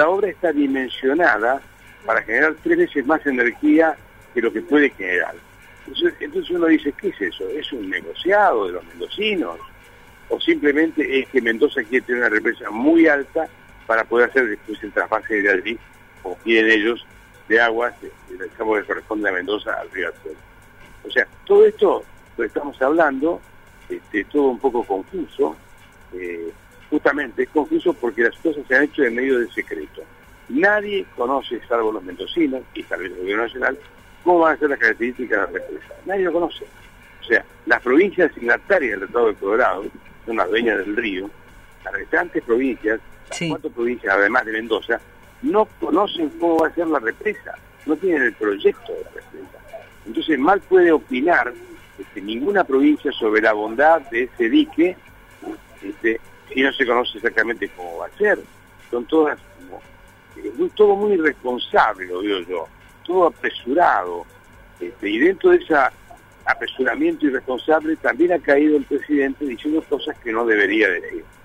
la obra está dimensionada para generar 3 veces más energía que lo que puede generar. Entonces uno dice, ¿qué es eso? ¿Es un negociado de los mendocinos? ¿O simplemente es que Mendoza quiere tener una represa muy alta para poder hacer después el trasvase de allí, como quieren ellos, de aguas, digamos, que corresponde a Mendoza al río Azul? O sea, todo esto, lo estamos hablando, todo un poco confuso, justamente es confuso porque las cosas se han hecho en medio del secreto. Nadie conoce, salvo los mendocinos y tal vez el gobierno nacional, cómo van a ser las características de la represa. Nadie lo conoce. O sea, las provincias signatarias del Tratado de Colorado son las dueñas del río. Las restantes provincias, las 4 provincias además de Mendoza, no conocen cómo va a ser la represa, no tienen el proyecto de la represa. Entonces mal puede opinar ninguna provincia sobre la bondad de ese dique si no se conoce exactamente cómo va a ser. Son todas todo muy irresponsable, lo digo yo, todo apresurado, y dentro de ese apresuramiento irresponsable también ha caído el presidente diciendo cosas que no debería decir.